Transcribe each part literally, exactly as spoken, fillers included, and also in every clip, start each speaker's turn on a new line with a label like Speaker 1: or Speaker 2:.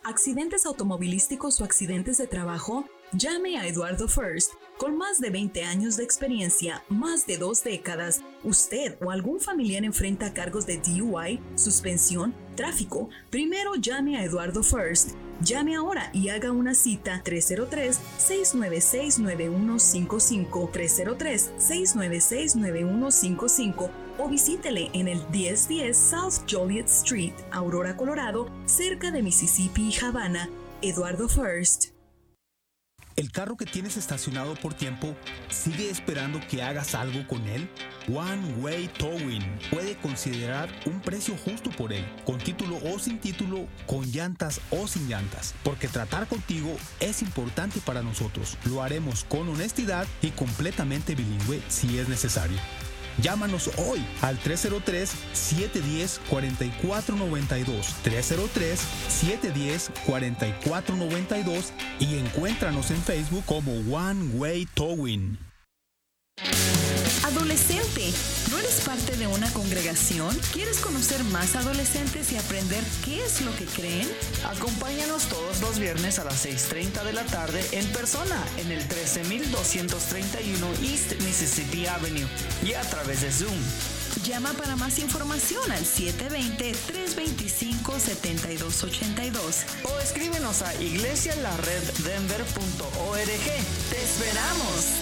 Speaker 1: ¿Accidentes automovilísticos o accidentes de trabajo? Llame a Eduardo First. Con más de veinte años de experiencia, más de dos décadas, usted o algún familiar enfrenta cargos de D U I, suspensión, tráfico. Primero llame a Eduardo First. Llame ahora y haga una cita tres cero tres, seis nueve seis, nueve uno cinco cinco, tres cero tres, seis nueve seis, nueve uno cinco cinco o visítele en el diez diez South Joliet Street, Aurora, Colorado, cerca de Mississippi y Havana. Eduardo First.
Speaker 2: ¿El carro que tienes estacionado por tiempo sigue esperando que hagas algo con él? One Way Towing puede considerar un precio justo por él, con título o sin título, con llantas o sin llantas, porque tratar contigo es importante para nosotros. Lo haremos con honestidad y completamente bilingüe si es necesario. Llámanos hoy al tres cero tres, siete uno cero, cuatro cuatro nueve dos, tres cero tres, siete uno cero, cuatro cuatro nueve dos y encuéntranos en Facebook como One Way Towing.
Speaker 1: Adolescente, ¿no eres parte de una congregación? ¿Quieres conocer más adolescentes y aprender qué es lo que creen?
Speaker 3: Acompáñanos todos los viernes a las seis treinta de la tarde en persona en el trece mil doscientos treinta y uno East Mississippi Avenue y a través de Zoom.
Speaker 1: Llama para más información al siete dos cero, tres dos cinco, siete dos ocho dos
Speaker 3: o escríbenos a iglesia la red denver punto org. ¡Te esperamos!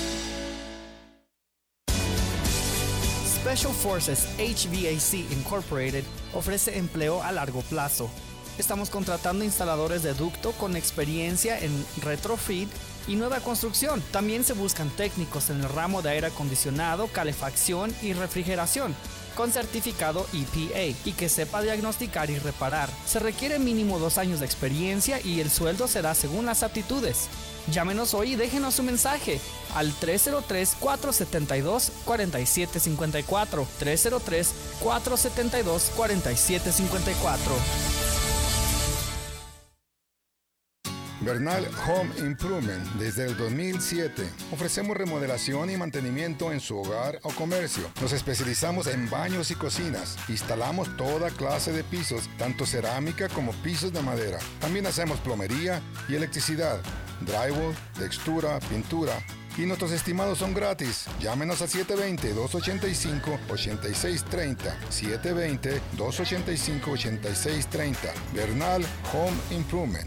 Speaker 3: Special Forces H V A C Incorporated ofrece empleo a largo plazo. Estamos contratando instaladores de ducto con experiencia en retrofit y nueva construcción. También se buscan técnicos en el ramo de aire acondicionado, calefacción y refrigeración, con certificado E P A y que sepa diagnosticar y reparar. Se requiere mínimo dos años de experiencia y el sueldo será según las aptitudes. Llámenos hoy y déjenos su mensaje al tres cero tres, cuatro siete dos, cuatro siete cinco cuatro, tres cero tres, cuatro siete dos, cuatro siete cinco cuatro.
Speaker 4: Bernal Home Improvement. Desde el dos mil siete ofrecemos remodelación y mantenimiento en su hogar o comercio. Nos especializamos en baños y cocinas. Instalamos toda clase de pisos, tanto cerámica como pisos de madera. También hacemos plomería y electricidad, drywall, textura, pintura. Y nuestros estimados son gratis. Llámenos a siete dos cero, dos ocho cinco, ocho seis tres cero. siete dos cero, dos ocho cinco, ocho seis tres cero. Bernal Home Improvement.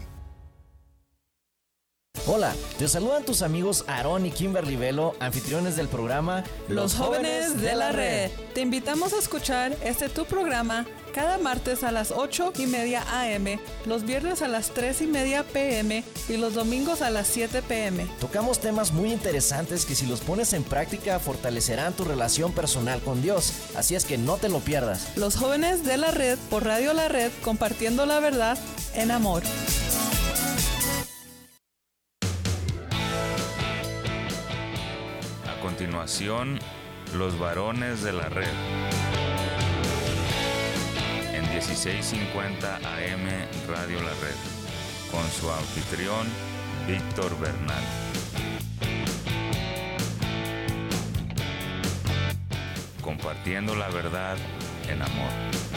Speaker 5: Hola, te saludan tus amigos Aarón y Kimberly Velo, anfitriones del programa
Speaker 6: Los Jóvenes de la Red. Te invitamos a escuchar este tu programa cada martes a las ocho y media a eme, los viernes a las tres y media pe eme y los domingos a las siete pe eme.
Speaker 5: Tocamos temas muy interesantes que si los pones en práctica fortalecerán tu relación personal con Dios, así es que no te lo pierdas.
Speaker 6: Los Jóvenes de la Red por Radio La Red, compartiendo la verdad en amor.
Speaker 7: A continuación, los varones de la red. En dieciséis cincuenta A M Radio La Red, con su anfitrión, Víctor Bernal. Compartiendo la verdad en amor.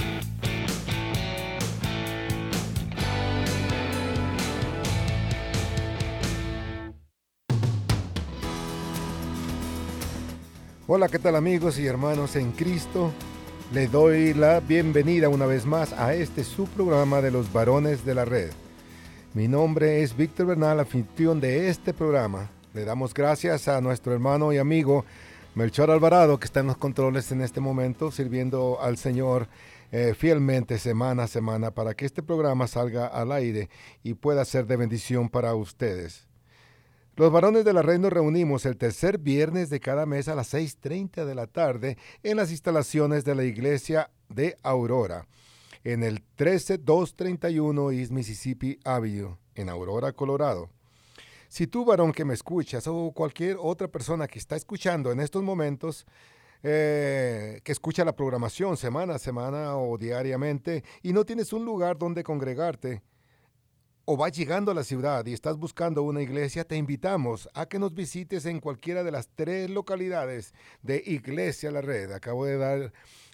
Speaker 4: Hola, ¿qué tal amigos y hermanos en Cristo? Les doy la bienvenida una vez más a este subprograma de los varones de la red. Mi nombre es Víctor Bernal, anfitrión de este programa. Le damos gracias a nuestro hermano y amigo Melchor Alvarado, que está en los controles en este momento, sirviendo al Señor eh, fielmente semana a semana para que este programa salga al aire y pueda ser de bendición para ustedes. Los varones de la red nos reunimos el tercer viernes de cada mes a las seis treinta de la tarde en las instalaciones de la iglesia de Aurora, en el trece mil doscientos treinta y uno East Mississippi Avenue, en Aurora, Colorado. Si tú, varón que me escuchas, o cualquier otra persona que está escuchando en estos momentos, eh, que escucha la programación semana a semana o diariamente, y no tienes un lugar donde congregarte, o vas llegando a la ciudad y estás buscando una iglesia, te invitamos a que nos visites en cualquiera de las tres localidades de Iglesia La Red. Acabo de dar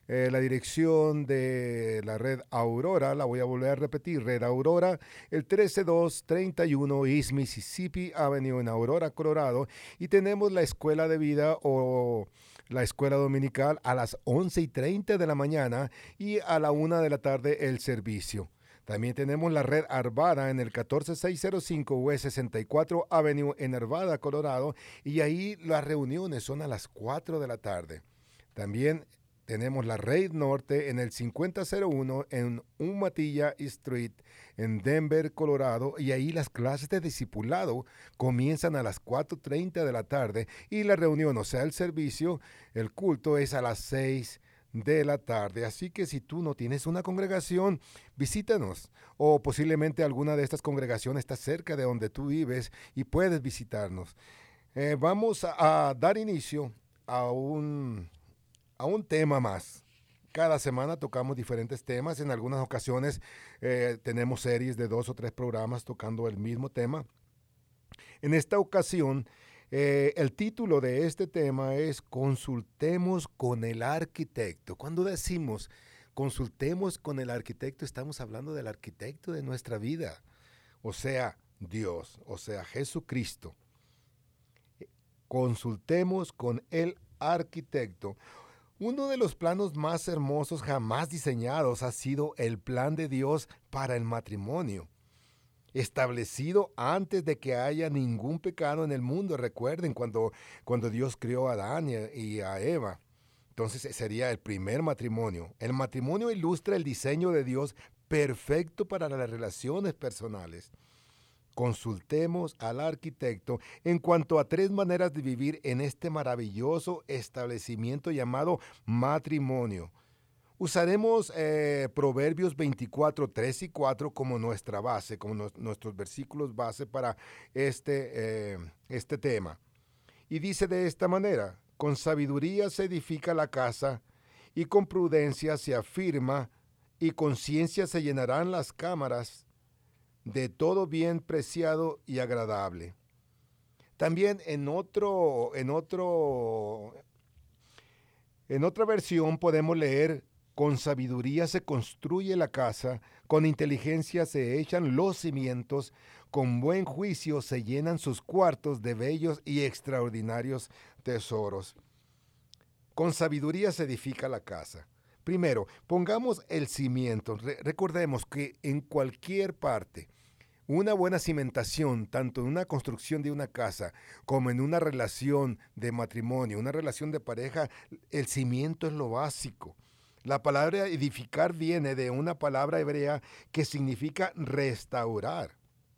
Speaker 4: Eh, la dirección de la Red Aurora, la voy a volver a repetir, Red Aurora, el trece dos treinta y uno East Mississippi Avenue en Aurora, Colorado. Y tenemos la Escuela de Vida o la Escuela Dominical a las once y treinta de la mañana y a la una de la tarde el servicio. También tenemos la Red Arvada en el catorce seis cero cinco West sesenta y cuatro Avenue en Arvada, Colorado. Y ahí las reuniones son a las cuatro de la tarde. También tenemos la Red Norte en el cincuenta cero uno en Umatilla Street en Denver, Colorado, y ahí las clases de discipulado comienzan a las cuatro treinta de la tarde y la reunión, o sea, el servicio, el culto es a las seis de la tarde. Así que si tú no tienes una congregación, visítanos, o posiblemente alguna de estas congregaciones está cerca de donde tú vives y puedes visitarnos. Eh, vamos a, a dar inicio a un... a un tema más. Cada semana tocamos diferentes temas. En algunas ocasiones eh, tenemos series de dos o tres programas tocando el mismo tema. En esta ocasión, eh, el título de este tema es Consultemos con el arquitecto. Cuando decimos consultemos con el arquitecto, estamos hablando del arquitecto de nuestra vida. O sea, Dios, o sea, Jesucristo. Consultemos con el arquitecto. Uno de los planos más hermosos jamás diseñados ha sido el plan de Dios para el matrimonio, establecido antes de que haya ningún pecado en el mundo. Recuerden cuando, cuando Dios creó a Adán y a, y a Eva. Entonces sería el primer matrimonio. El matrimonio ilustra el diseño de Dios perfecto para las relaciones personales. Consultemos al arquitecto en cuanto a tres maneras de vivir en este maravilloso establecimiento llamado matrimonio. Usaremos eh, Proverbios veinticuatro, tres y cuatro como nuestra base, como no, nuestros versículos base para este, eh, este tema. Y dice de esta manera: con sabiduría se edifica la casa, y con prudencia se afirma, y con ciencia se llenarán las cámaras de todo bien preciado y agradable. También en otro, en otro, en otra versión podemos leer: con sabiduría se construye la casa, con inteligencia se echan los cimientos, con buen juicio se llenan sus cuartos de bellos y extraordinarios tesoros. Con sabiduría se edifica la casa. Primero, pongamos el cimiento. Re- recordemos que en cualquier parte, una buena cimentación, tanto en una construcción de una casa como en una relación de matrimonio, una relación de pareja, el cimiento es lo básico. La palabra edificar viene de una palabra hebrea que significa restaurar.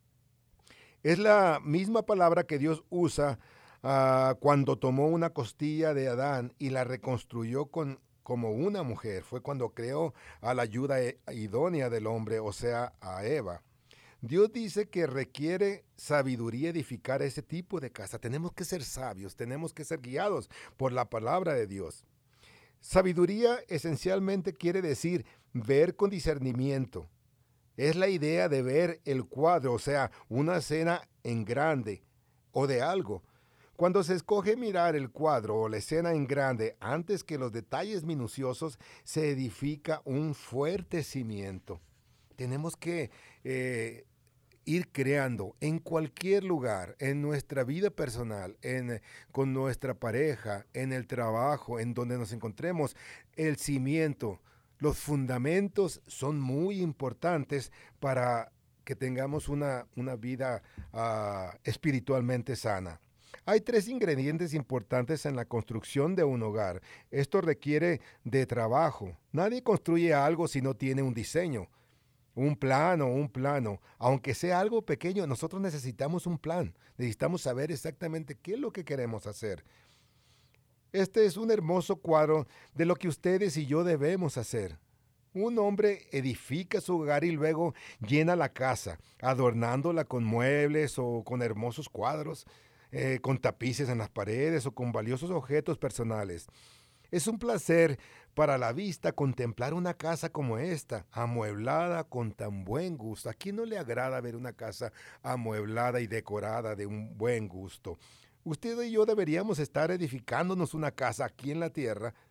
Speaker 4: Es la misma palabra que Dios usa uh, cuando tomó una costilla de Adán y la reconstruyó con, como una mujer. Fue cuando creó a la ayuda idónea del hombre, o sea, a Eva. Dios dice que requiere sabiduría edificar ese tipo de casa. Tenemos que ser sabios, tenemos que ser guiados por la palabra de Dios. Sabiduría esencialmente quiere decir ver con discernimiento. Es la idea de ver el cuadro, o sea, una escena en grande o de algo. Cuando se escoge mirar el cuadro o la escena en grande antes que los detalles minuciosos, se edifica un fuerte cimiento. Tenemos que eh, ir creando en cualquier lugar, en nuestra vida personal, en, con nuestra pareja, en el trabajo, en donde nos encontremos, el cimiento. Los fundamentos son muy importantes para que tengamos una, una vida uh, espiritualmente sana. Hay tres ingredientes importantes en la construcción de un hogar. Esto requiere de trabajo. Nadie construye algo si no tiene un diseño. Un plano, un plano. Aunque sea algo pequeño, nosotros necesitamos un plan. Necesitamos saber exactamente qué es lo que queremos hacer. Este es un hermoso cuadro de lo que ustedes y yo debemos hacer. Un hombre edifica su hogar y luego llena la casa, adornándola con muebles o con hermosos cuadros, eh, con tapices en las paredes o con valiosos objetos personales. Es un placer para la vista contemplar una casa como esta, amueblada con tan buen gusto. ¿A quién no le agrada ver una casa amueblada y decorada de un buen gusto? Usted y yo deberíamos estar edificándonos una casa aquí en la tierra,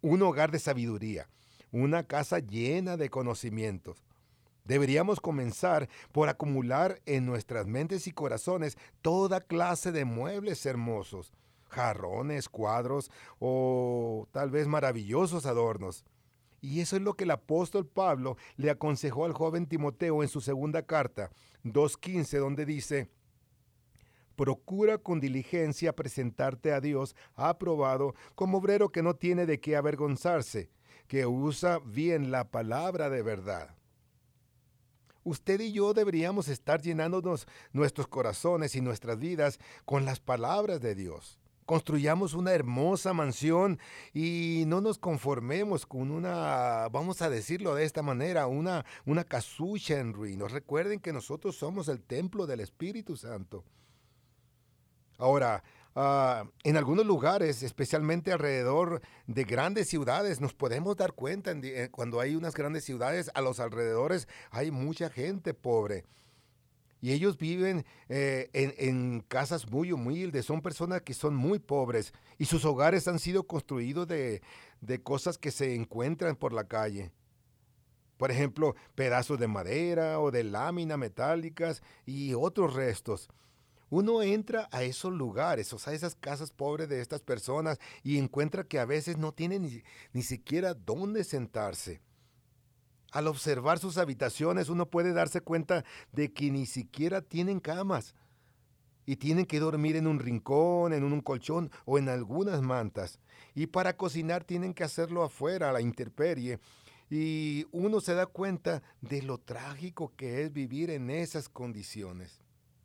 Speaker 4: un hogar de sabiduría, una casa llena de conocimientos. Deberíamos comenzar por acumular en nuestras mentes y corazones toda clase de muebles hermosos, jarrones, cuadros o tal vez maravillosos adornos. Y eso es lo que el apóstol Pablo le aconsejó al joven Timoteo en su segunda carta, dos quince, donde dice: procura con diligencia presentarte a Dios aprobado como obrero que no tiene de qué avergonzarse, que usa bien la palabra de verdad. Usted y yo deberíamos estar llenándonos nuestros corazones y nuestras vidas con las palabras de Dios. Construyamos una hermosa mansión y no nos conformemos con una, vamos a decirlo de esta manera, una, una casucha en ruinas. Recuerden que nosotros somos el templo del Espíritu Santo. Ahora, uh, en algunos lugares, especialmente alrededor de grandes ciudades, nos podemos dar cuenta en, en, cuando hay unas grandes ciudades, a los alrededores hay mucha gente pobre. Y ellos viven eh, en, en casas muy humildes, son personas que son muy pobres y sus hogares han sido construidos de, de cosas que se encuentran por la calle. Por ejemplo, pedazos de madera o de láminas metálicas y otros restos. Uno entra a esos lugares, o sea, esas casas pobres de estas personas y encuentra que a veces no tienen ni, ni siquiera dónde sentarse. Al observar sus habitaciones, uno puede darse cuenta de que ni siquiera tienen camas y tienen que dormir en un rincón, en un colchón o en algunas mantas. Y para cocinar tienen que hacerlo afuera, a la intemperie. Y uno se da cuenta de lo trágico que es vivir en esas condiciones.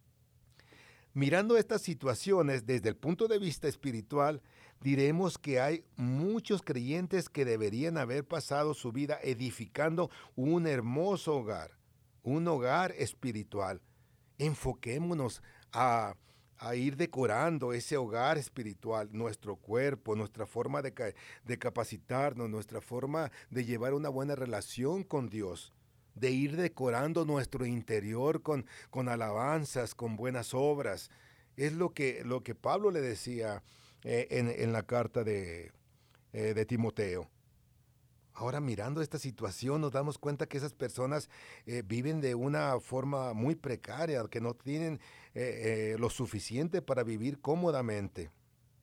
Speaker 4: Mirando estas situaciones desde el punto de vista espiritual, diremos que hay muchos creyentes que deberían haber pasado su vida edificando un hermoso hogar, un hogar espiritual. Enfoquémonos a, a ir decorando ese hogar espiritual, nuestro cuerpo, nuestra forma de, de capacitarnos, nuestra forma de llevar una buena relación con Dios, de ir decorando nuestro interior con, con alabanzas, con buenas obras. Es lo que, lo que Pablo le decía eh, en, en la carta de, eh, de Timoteo. Ahora, mirando esta situación, nos damos cuenta que esas personas eh, viven de una forma muy precaria, que no tienen eh, eh, lo suficiente para vivir cómodamente.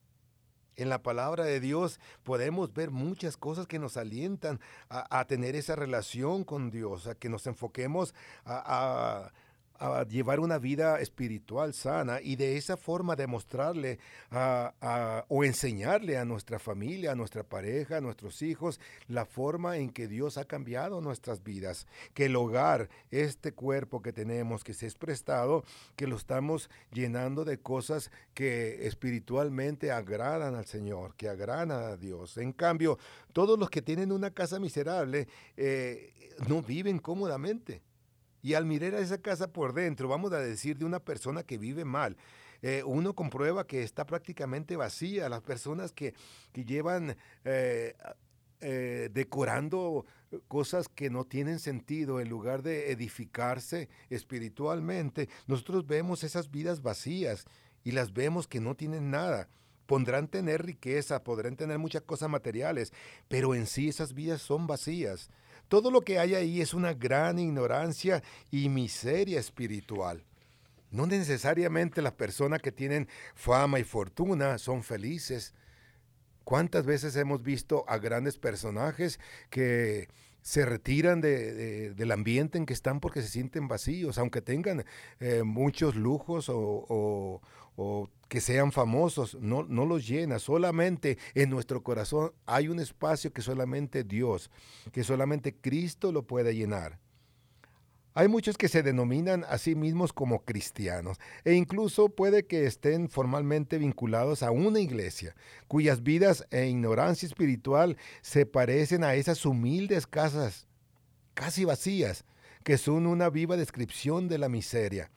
Speaker 4: En la palabra de Dios podemos ver muchas cosas que nos alientan a, a tener esa relación con Dios, a que nos enfoquemos a, a, a llevar una vida espiritual sana y de esa forma demostrarle a, a, o enseñarle a nuestra familia, a nuestra pareja, a nuestros hijos, la forma en que Dios ha cambiado nuestras vidas. Que el hogar, este cuerpo que tenemos, que se es prestado, que lo estamos llenando de cosas que espiritualmente agradan al Señor, que agradan a Dios. En cambio, todos los que tienen una casa miserable eh, no viven cómodamente. Y al mirar a esa casa por dentro, vamos a decir de una persona que vive mal, eh, uno comprueba que está prácticamente vacía. Las personas que, que llevan eh, eh, decorando cosas que no tienen sentido en lugar de edificarse espiritualmente, nosotros vemos esas vidas vacías y las vemos que no tienen nada. Podrán tener riqueza, podrán tener muchas cosas materiales, pero en sí esas vidas son vacías. Todo lo que hay ahí es una gran ignorancia y miseria espiritual. No necesariamente las personas que tienen fama y fortuna son felices. ¿Cuántas veces hemos visto a grandes personajes que se retiran de, de, del ambiente en que están porque se sienten vacíos, aunque tengan eh, muchos lujos o, o, o que sean famosos, no, no los llena? Solamente en nuestro corazón hay un espacio que solamente Dios, que solamente Cristo lo puede llenar. Hay muchos que se denominan a sí mismos como cristianos e incluso puede que estén formalmente vinculados a una iglesia, cuyas vidas e ignorancia espiritual se parecen a esas humildes casas, casi vacías, que son una viva descripción de la miseria.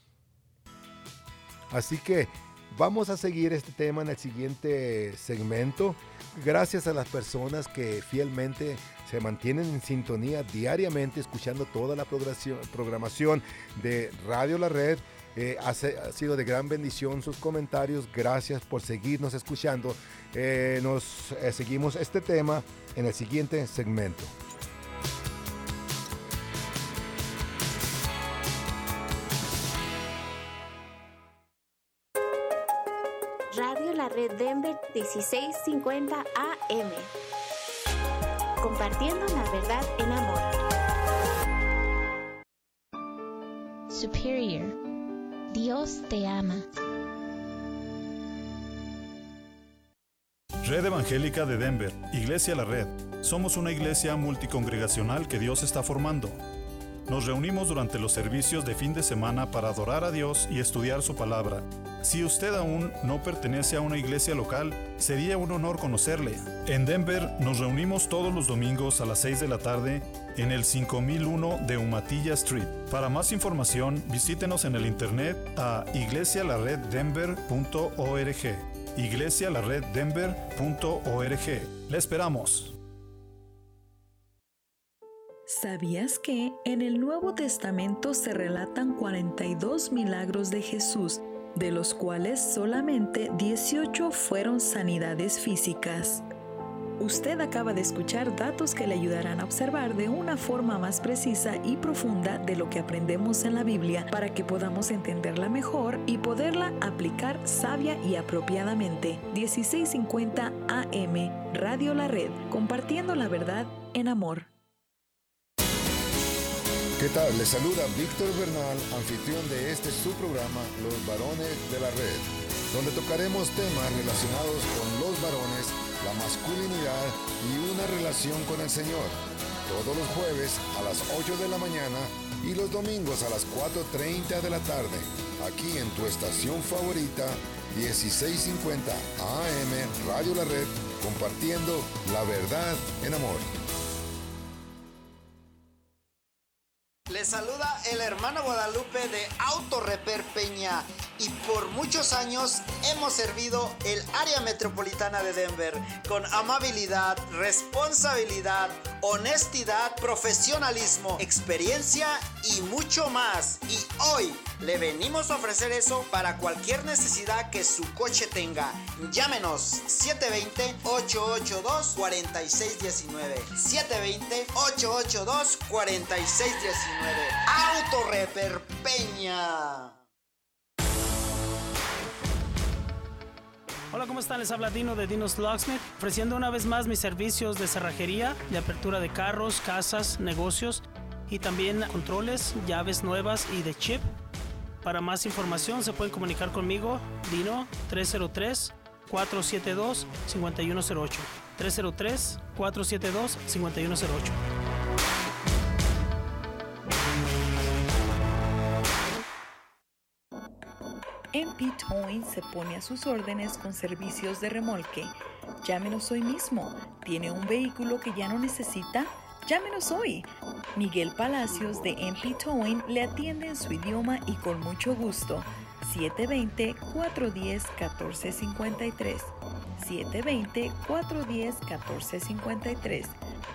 Speaker 4: Así que vamos a seguir este tema en el siguiente segmento. Gracias a las personas que fielmente se mantienen en sintonía diariamente escuchando toda la programación de Radio La Red. Eh, hace, ha sido de gran bendición sus comentarios. Gracias por seguirnos escuchando. Eh, nos eh, seguimos este tema en el siguiente segmento.
Speaker 8: Radio La Red Denver dieciséis cincuenta A M. Compartiendo la verdad en amor.
Speaker 9: Superior. Dios te ama.
Speaker 10: Red Evangélica de Denver, Iglesia La Red. Somos una iglesia multicongregacional que Dios está formando. Nos reunimos durante los servicios de fin de semana para adorar a Dios y estudiar su palabra. Si usted aún no pertenece a una iglesia local, sería un honor conocerle. En Denver nos reunimos todos los domingos a las seis de la tarde en el cinco mil uno de Umatilla Street. Para más información, visítenos en el internet a iglesia la red denver punto org. iglesia la red denver punto org. ¡Le esperamos!
Speaker 1: ¿Sabías que en el Nuevo Testamento se relatan cuarenta y dos milagros de Jesús, de los cuales solamente dieciocho fueron sanidades físicas? Usted acaba de escuchar datos que le ayudarán a observar de una forma más precisa y profunda de lo que aprendemos en la Biblia para que podamos entenderla mejor y poderla aplicar sabia y apropiadamente. dieciséis cincuenta A M, Radio La Red, compartiendo la verdad en amor.
Speaker 4: ¿Qué tal? Les saluda Víctor Bernal, anfitrión de este su programa, Los Varones de la Red, donde tocaremos temas relacionados con los varones, la masculinidad y una relación con el Señor. Todos los jueves a las ocho de la mañana y los domingos a las cuatro treinta de la tarde, aquí en tu estación favorita, dieciséis cincuenta A M, Radio La Red, compartiendo la verdad en amor.
Speaker 11: Les saluda el hermano Guadalupe de Auto Repair Peña y por muchos años hemos servido el área metropolitana de Denver con amabilidad, responsabilidad, honestidad, profesionalismo, experiencia y mucho más. Y hoy le venimos a ofrecer eso para cualquier necesidad que su coche tenga. Llámenos siete dos cero, ocho ocho dos, cuatro seis uno nueve. siete dos cero, ocho ocho dos, cuatro seis uno nueve. Auto Repair Peña.
Speaker 12: Hola, ¿cómo están? Les habla Dino de Dino's Locksmith, ofreciendo una vez más mis servicios de cerrajería, de apertura de carros, casas, negocios y también controles, llaves nuevas y de chip. Para más información se pueden comunicar conmigo, Dino, tres cero tres, cuatro siete dos, cinco uno cero ocho. tres cero tres, cuatro siete dos, cinco uno cero ocho.
Speaker 1: M P Towing se pone a sus órdenes con servicios de remolque. Llámenos hoy mismo. ¿Tiene un vehículo que ya no necesita? Llámenos hoy. Miguel Palacios de M P Towing le atiende en su idioma y con mucho gusto. siete dos cero, cuatro uno cero, uno cuatro cinco tres. siete dos cero, cuatro uno cero, uno cuatro cinco tres.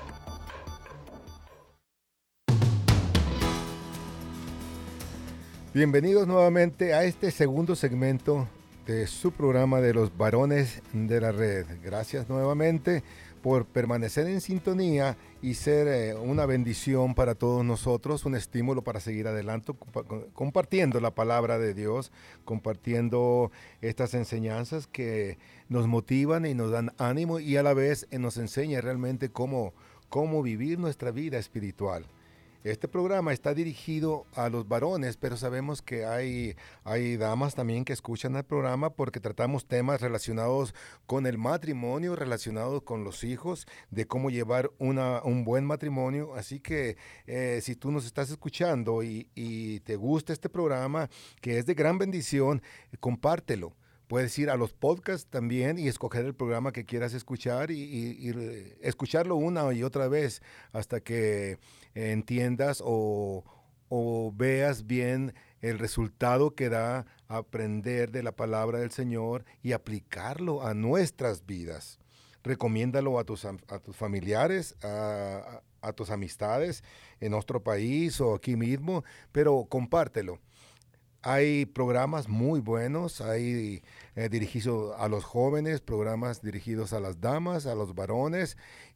Speaker 4: Bienvenidos nuevamente a este segundo segmento de su programa de los varones de la red. Gracias nuevamente por permanecer en sintonía y ser eh, una bendición para todos nosotros, un estímulo para seguir adelante, comp- compartiendo la palabra de Dios, compartiendo estas enseñanzas que nos motivan y nos dan ánimo y a la vez eh, nos enseña realmente cómo, cómo vivir nuestra vida espiritual. Este programa está dirigido a los varones, pero sabemos que hay, hay damas también que escuchan el programa porque tratamos temas relacionados con el matrimonio, relacionados con los hijos, de cómo llevar una, un buen matrimonio. Así que eh, si tú nos estás escuchando y, y te gusta este programa, que es de gran bendición, compártelo. Puedes ir a los podcasts también y escoger el programa que quieras escuchar y, y, y escucharlo una y otra vez hasta que entiendas o, o veas bien el resultado que da aprender de la palabra del Señor y aplicarlo a nuestras vidas. Recomiéndalo a tus, a tus familiares, a, a tus amistades en nuestro país o aquí mismo, pero compártelo. hay programas muy buenos, hay eh, dirigidos a los jóvenes, programas dirigidos a las damas, a los varones,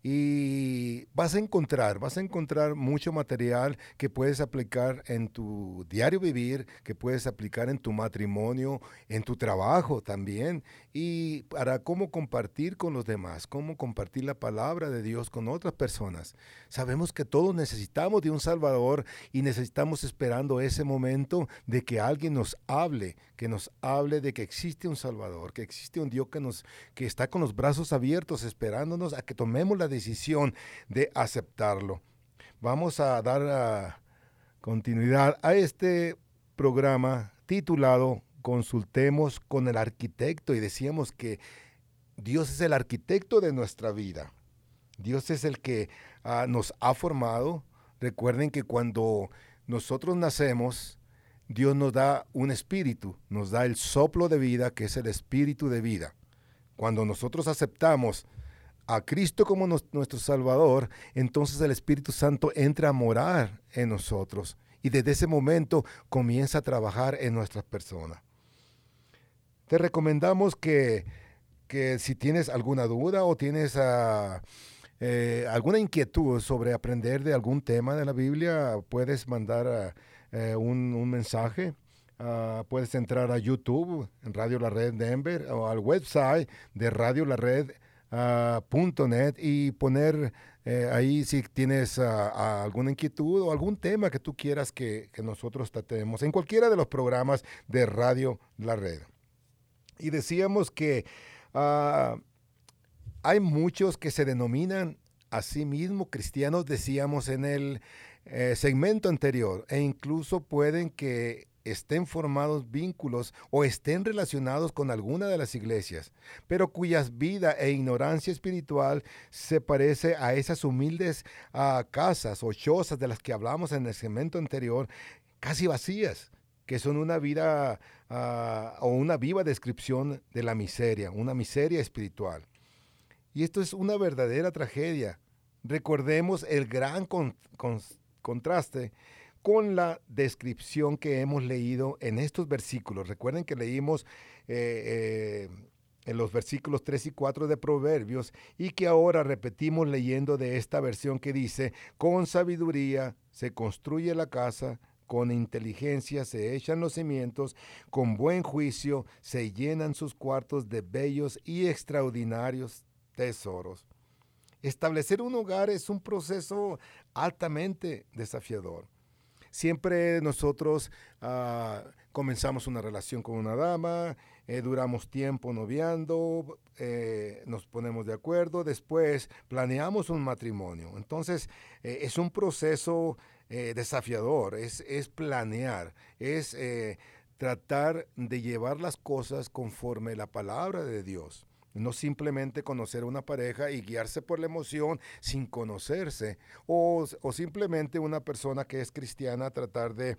Speaker 4: y vas a encontrar, vas a encontrar mucho material que puedes aplicar en tu diario vivir, que puedes aplicar en tu matrimonio, en tu trabajo también, y para cómo compartir con los demás, cómo compartir la palabra de Dios con otras personas. Sabemos que todos necesitamos de un Salvador y necesitamos esperando ese momento de que alguien nos hable, que nos hable de que existe un Salvador, que existe un Dios que nos que está con los brazos abiertos esperándonos a que tomemos la decisión de aceptarlo. Vamos a dar a continuidad a este programa titulado Consultemos con el arquitecto, y decíamos que Dios es el arquitecto de nuestra vida. Dios es el que uh, nos ha formado. Recuerden que cuando nosotros nacemos, Dios nos da un espíritu, nos da el soplo de vida, que es el espíritu de vida. Cuando nosotros aceptamos a Cristo como nos, nuestro Salvador, entonces el Espíritu Santo entra a morar en nosotros y desde ese momento comienza a trabajar en nuestras personas. Te recomendamos que, que si tienes alguna duda o tienes uh, eh, alguna inquietud sobre aprender de algún tema de la Biblia, puedes mandar uh, eh, un, un mensaje. Uh, puedes entrar a YouTube, en Radio La Red Denver, o al website de Radio La Red punto net uh, y poner eh, ahí si tienes uh, uh, alguna inquietud o algún tema que tú quieras que, que nosotros tratemos en cualquiera de los programas de Radio La Red. Y decíamos que uh, hay muchos que se denominan a sí mismos cristianos, decíamos en el eh, segmento anterior, e incluso pueden que estén formados vínculos o estén relacionados con alguna de las iglesias, pero cuyas vidas e ignorancia espiritual se parece a esas humildes uh, casas o chozas de las que hablamos en el segmento anterior, casi vacías, que son una vida uh, o una viva descripción de la miseria, una miseria espiritual. Y esto es una verdadera tragedia. Recordemos el gran con, con, contraste con la descripción que hemos leído en estos versículos. Recuerden que leímos eh, eh, en los versículos tres y cuatro de Proverbios y que ahora repetimos leyendo de esta versión que dice: con sabiduría se construye la casa, con inteligencia se echan los cimientos, con buen juicio se llenan sus cuartos de bellos y extraordinarios tesoros. Establecer un hogar es un proceso altamente desafiador. Siempre nosotros uh, comenzamos una relación con una dama, eh, duramos tiempo noviando, eh, nos ponemos de acuerdo, después planeamos un matrimonio. Entonces eh, es un proceso eh, desafiador, es, es planear, es eh, tratar de llevar las cosas conforme la palabra de Dios. No simplemente conocer a una pareja y guiarse por la emoción sin conocerse. O, o simplemente una persona que es cristiana tratar de,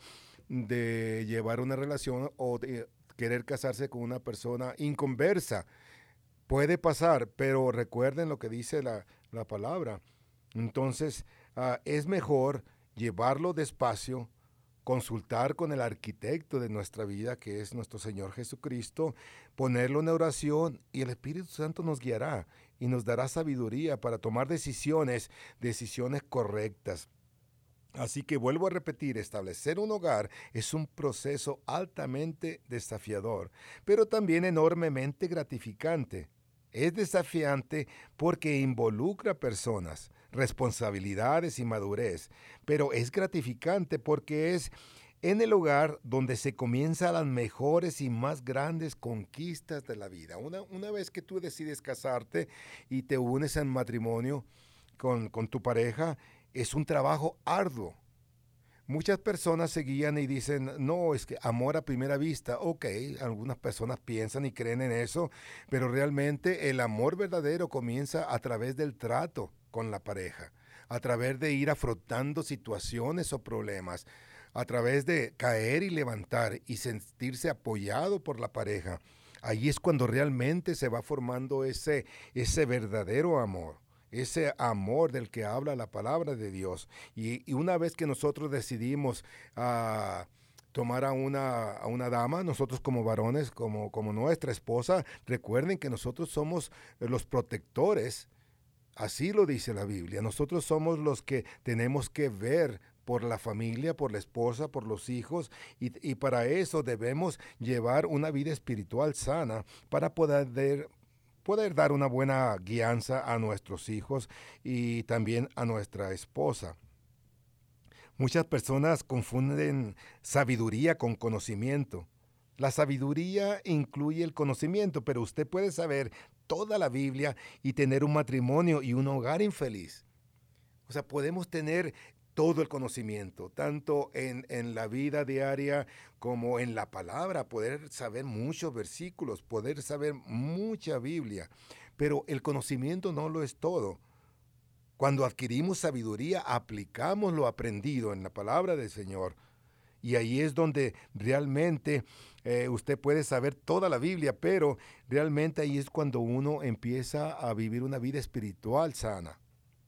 Speaker 4: de llevar una relación o de querer casarse con una persona inconversa. Puede pasar, pero recuerden lo que dice la, la palabra. Entonces, uh, es mejor llevarlo despacio, consultar con el arquitecto de nuestra vida, que es nuestro Señor Jesucristo, ponerlo en oración y el Espíritu Santo nos guiará y nos dará sabiduría para tomar decisiones, decisiones correctas. Así que vuelvo a repetir, establecer un hogar es un proceso altamente desafiador, pero también enormemente gratificante. Es desafiante porque involucra personas, responsabilidades y madurez, pero es gratificante porque es en el hogar donde se comienzan las mejores y más grandes conquistas de la vida. Una, una vez que tú decides casarte y te unes en matrimonio con, con tu pareja, es un trabajo arduo. Muchas personas se guían y dicen, no, es que amor a primera vista. Ok, algunas personas piensan y creen en eso, pero realmente el amor verdadero comienza a través del trato con la pareja, a través de ir afrontando situaciones o problemas, a través de caer y levantar y sentirse apoyado por la pareja. Ahí es cuando realmente se va formando ese, ese verdadero amor. Ese amor del que habla la palabra de Dios. Y, y una vez que nosotros decidimos uh, tomar a una, a una dama, nosotros como varones, como, como nuestra esposa, recuerden que nosotros somos los protectores. Así lo dice la Biblia. Nosotros somos los que tenemos que ver por la familia, por la esposa, por los hijos, y, y para eso debemos llevar una vida espiritual sana para poder, poder dar una buena guianza a nuestros hijos y también a nuestra esposa. Muchas personas confunden sabiduría con conocimiento. La sabiduría incluye el conocimiento, pero usted puede saber toda la Biblia y tener un matrimonio y un hogar infeliz. O sea, podemos tener todo el conocimiento, tanto en, en la vida diaria como en la palabra, poder saber muchos versículos, poder saber mucha Biblia, pero el conocimiento no lo es todo. Cuando adquirimos sabiduría, aplicamos lo aprendido en la palabra del Señor. Y ahí es donde realmente eh, usted puede saber toda la Biblia, pero realmente ahí es cuando uno empieza a vivir una vida espiritual sana.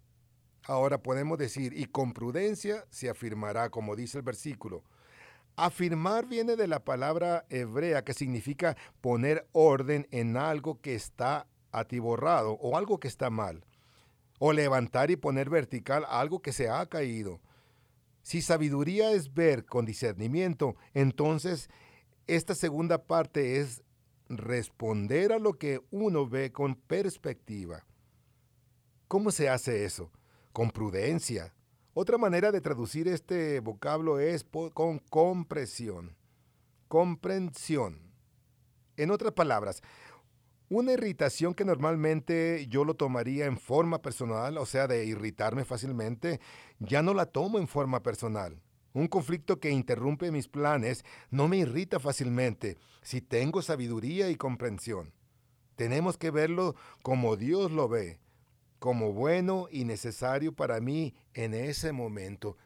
Speaker 4: Ahora podemos decir, y con prudencia se afirmará, como dice el versículo. Afirmar viene de la palabra hebrea que significa poner orden en algo que está atiborrado o algo que está mal. O levantar y poner vertical algo que se ha caído. Si sabiduría es ver con discernimiento, entonces esta segunda parte es responder a lo que uno ve con perspectiva. ¿Cómo se hace eso? Con prudencia. Otra manera de traducir este vocablo es con comprensión. Comprensión. En otras palabras, una irritación que normalmente yo lo tomaría en forma personal, o sea, de irritarme fácilmente, ya no la tomo en forma personal. Un conflicto que interrumpe mis planes no me irrita fácilmente si tengo sabiduría y comprensión. Tenemos que verlo como Dios lo ve, como bueno y necesario para mí en ese momento.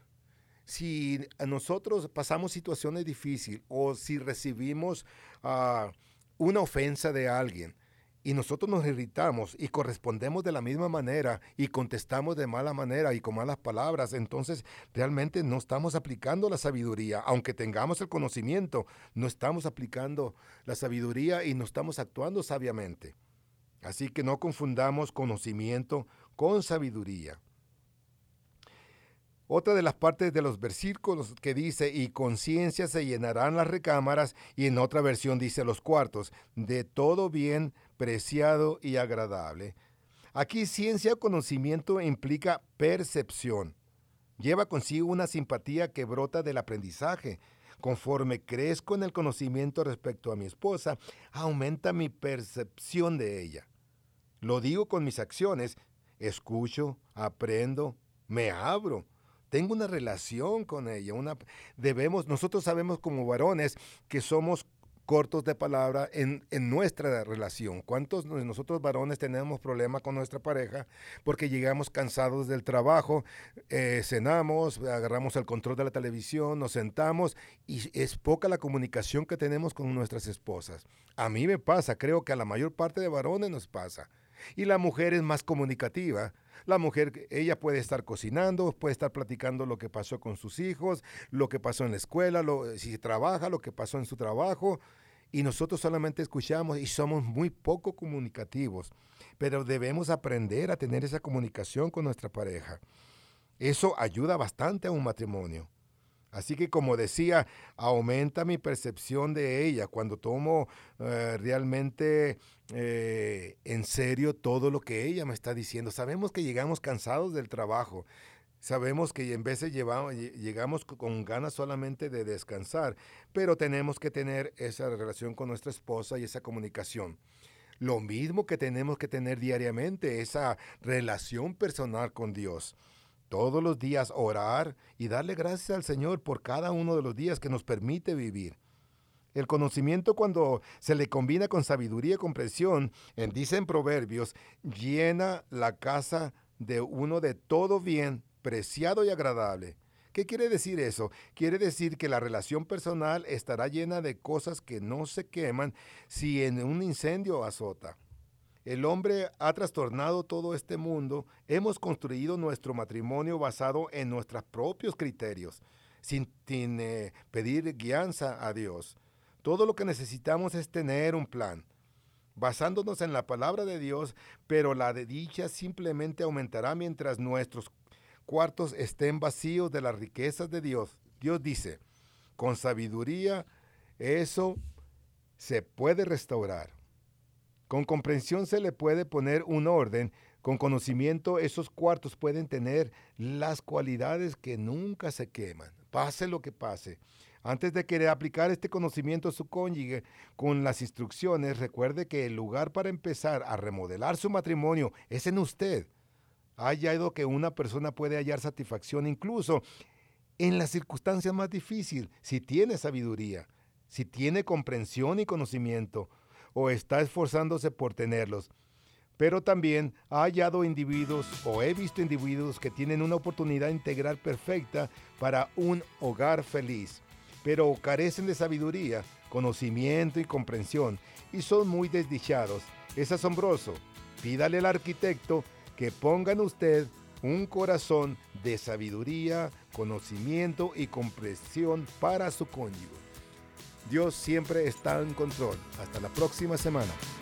Speaker 4: Si nosotros pasamos situaciones difíciles o si recibimos uh, una ofensa de alguien, y nosotros nos irritamos y correspondemos de la misma manera y contestamos de mala manera y con malas palabras, entonces realmente no estamos aplicando la sabiduría. Aunque tengamos el conocimiento, no estamos aplicando la sabiduría y no estamos actuando sabiamente. Así que no confundamos conocimiento con sabiduría. Otra de las partes de los versículos que dice, y con ciencia se llenarán las recámaras, y en otra versión dice los cuartos, de todo bien preciado y agradable. Aquí ciencia o conocimiento implica percepción. Lleva consigo una simpatía que brota del aprendizaje. Conforme crezco en el conocimiento respecto a mi esposa, aumenta mi percepción de ella. Lo digo con mis acciones, escucho, aprendo, me abro. Tengo una relación con ella. Una, debemos, nosotros sabemos como varones que somos cortos de palabra en, en nuestra relación. ¿Cuántos de nosotros varones tenemos problemas con nuestra pareja porque llegamos cansados del trabajo, eh, cenamos, agarramos el control de la televisión, nos sentamos y es poca la comunicación que tenemos con nuestras esposas? A mí me pasa, creo que a la mayor parte de varones nos pasa. Y la mujer es más comunicativa. La mujer, ella puede estar cocinando, puede estar platicando lo que pasó con sus hijos, lo que pasó en la escuela, lo, si trabaja, lo que pasó en su trabajo. Y nosotros solamente escuchamos y somos muy poco comunicativos. Pero debemos aprender a tener esa comunicación con nuestra pareja. Eso ayuda bastante a un matrimonio. Así que, como decía, aumenta mi percepción de ella cuando tomo eh, realmente eh, en serio todo lo que ella me está diciendo. Sabemos que llegamos cansados del trabajo. Sabemos que en veces llevamos, llegamos con ganas solamente de descansar, pero tenemos que tener esa relación con nuestra esposa y esa comunicación. Lo mismo que tenemos que tener diariamente, esa relación personal con Dios. Todos los días orar y darle gracias al Señor por cada uno de los días que nos permite vivir. El conocimiento, cuando se le combina con sabiduría y comprensión, en, dice en Proverbios, llena la casa de uno de todo bien, preciado y agradable. ¿Qué quiere decir eso? Quiere decir que la relación personal estará llena de cosas que no se queman si en un incendio azota. El hombre ha trastornado todo este mundo. Hemos construido nuestro matrimonio basado en nuestros propios criterios. sin, sin eh, pedir guianza a Dios. Todo lo que necesitamos es tener un plan, basándonos en la palabra de Dios, pero la de dicha simplemente aumentará mientras nuestros cuartos estén vacíos de las riquezas de Dios. Dios dice, con sabiduría eso se puede restaurar. Con comprensión se le puede poner un orden. Con conocimiento esos cuartos pueden tener las cualidades que nunca se queman, pase lo que pase. Antes de querer aplicar este conocimiento a su cónyuge con las instrucciones, recuerde que el lugar para empezar a remodelar su matrimonio es en usted. Ha hallado que una persona puede hallar satisfacción incluso en las circunstancias más difíciles si tiene sabiduría, si tiene comprensión y conocimiento, o está esforzándose por tenerlos. Pero también ha hallado individuos, o he visto individuos que tienen una oportunidad integral perfecta para un hogar feliz, pero carecen de sabiduría, conocimiento y comprensión, y son muy desdichados. Es asombroso. Pídale al arquitecto que ponga en usted un corazón de sabiduría, conocimiento y comprensión para su cónyuge. Dios siempre está en control. Hasta la próxima semana.